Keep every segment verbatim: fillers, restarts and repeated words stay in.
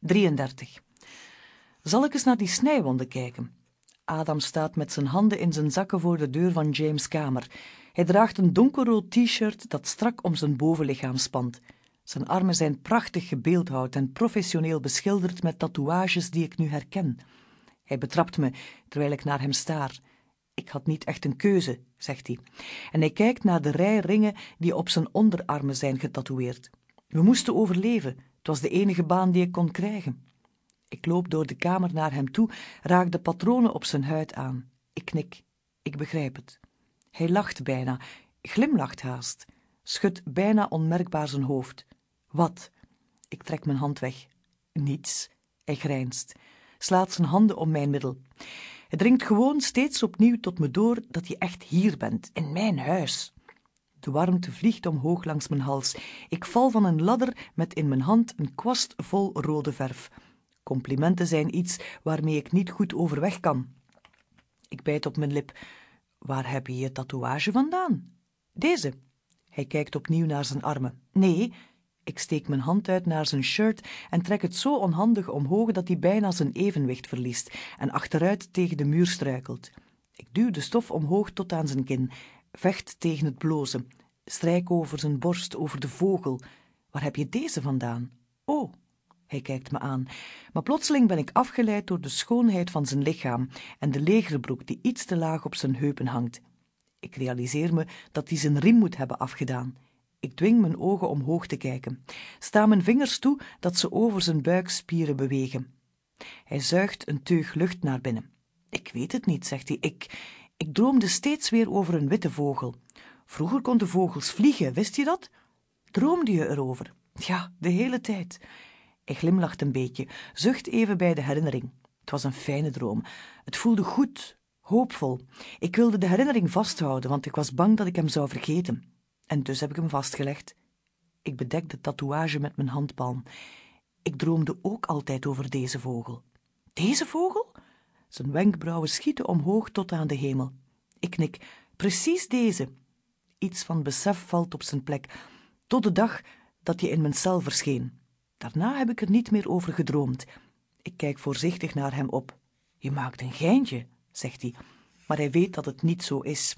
drieëndertig. Zal ik eens naar die snijwonden kijken? Adam staat met zijn handen in zijn zakken voor de deur van James' kamer. Hij draagt een donkerrood t-shirt dat strak om zijn bovenlichaam spant. Zijn armen zijn prachtig gebeeldhouwd en professioneel beschilderd met tatoeages die ik nu herken. Hij betrapt me terwijl ik naar hem staar. Ik had niet echt een keuze, zegt hij. En hij kijkt naar de rij ringen die op zijn onderarmen zijn getatoeëerd. We moesten overleven. Het was de enige baan die ik kon krijgen. Ik loop door de kamer naar hem toe, raak de patronen op zijn huid aan. Ik knik. Ik begrijp het. Hij lacht bijna, glimlacht haast, schudt bijna onmerkbaar zijn hoofd. Wat? Ik trek mijn hand weg. Niets. Hij grijnst, slaat zijn handen om mijn middel. Het dringt gewoon steeds opnieuw tot me door dat je echt hier bent, in mijn huis. De warmte vliegt omhoog langs mijn hals. Ik val van een ladder met in mijn hand een kwast vol rode verf. Complimenten zijn iets waarmee ik niet goed overweg kan. Ik bijt op mijn lip. Waar heb je je tatoeage vandaan? Deze. Hij kijkt opnieuw naar zijn armen. Nee, ik steek mijn hand uit naar zijn shirt en trek het zo onhandig omhoog dat hij bijna zijn evenwicht verliest en achteruit tegen de muur struikelt. Ik duw de stof omhoog tot aan zijn kin, vecht tegen het blozen, strijk over zijn borst, over de vogel. Waar heb je deze vandaan? Oh. Hij kijkt me aan, maar plotseling ben ik afgeleid door de schoonheid van zijn lichaam en de legerbroek die iets te laag op zijn heupen hangt. Ik realiseer me dat hij zijn riem moet hebben afgedaan. Ik dwing mijn ogen omhoog te kijken. Sta mijn vingers toe dat ze over zijn buikspieren bewegen. Hij zuigt een teug lucht naar binnen. Ik weet het niet, zegt hij. Ik, ik droomde steeds weer over een witte vogel. Vroeger konden vogels vliegen, wist je dat? Droomde je erover? Ja, de hele tijd. Hij glimlacht een beetje, zucht even bij de herinnering. Het was een fijne droom. Het voelde goed, hoopvol. Ik wilde de herinnering vasthouden, want ik was bang dat ik hem zou vergeten. En dus heb ik hem vastgelegd. Ik bedek de tatoeage met mijn handpalm. Ik droomde ook altijd over deze vogel. Deze vogel? Zijn wenkbrauwen schieten omhoog tot aan de hemel. Ik knik. Precies deze. Iets van besef valt op zijn plek, tot de dag dat je in mijn cel verscheen. Daarna heb ik er niet meer over gedroomd. Ik kijk voorzichtig naar hem op. Je maakt een geintje, zegt hij, maar hij weet dat het niet zo is.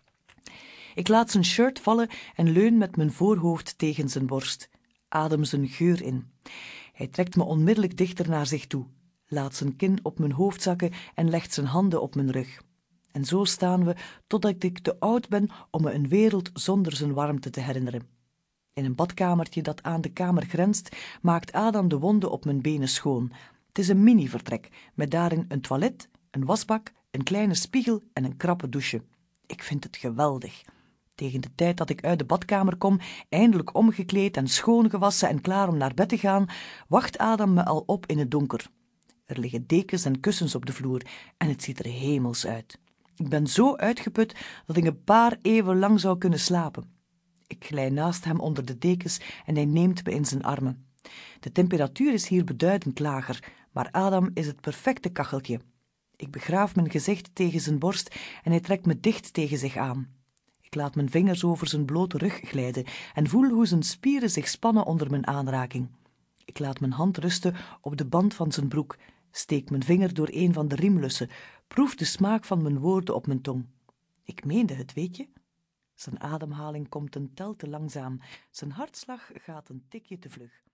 Ik laat zijn shirt vallen en leun met mijn voorhoofd tegen zijn borst. Adem zijn geur in. Hij trekt me onmiddellijk dichter naar zich toe, laat zijn kin op mijn hoofd zakken en legt zijn handen op mijn rug. En zo staan we totdat ik te oud ben om me een wereld zonder zijn warmte te herinneren. In een badkamertje dat aan de kamer grenst, maakt Adam de wonden op mijn benen schoon. Het is een mini-vertrek, met daarin een toilet, een wasbak, een kleine spiegel en een krappe douche. Ik vind het geweldig. Tegen de tijd dat ik uit de badkamer kom, eindelijk omgekleed en schoongewassen en klaar om naar bed te gaan, wacht Adam me al op in het donker. Er liggen dekens en kussens op de vloer en het ziet er hemels uit. Ik ben zo uitgeput dat ik een paar eeuwen lang zou kunnen slapen. Ik glij naast hem onder de dekens en hij neemt me in zijn armen. De temperatuur is hier beduidend lager, maar Adam is het perfecte kacheltje. Ik begraaf mijn gezicht tegen zijn borst en hij trekt me dicht tegen zich aan. Ik laat mijn vingers over zijn blote rug glijden en voel hoe zijn spieren zich spannen onder mijn aanraking. Ik laat mijn hand rusten op de band van zijn broek, steek mijn vinger door een van de riemlussen, proef de smaak van mijn woorden op mijn tong. Ik meende het, weet je? Zijn ademhaling komt een tel te langzaam, zijn hartslag gaat een tikje te vlug.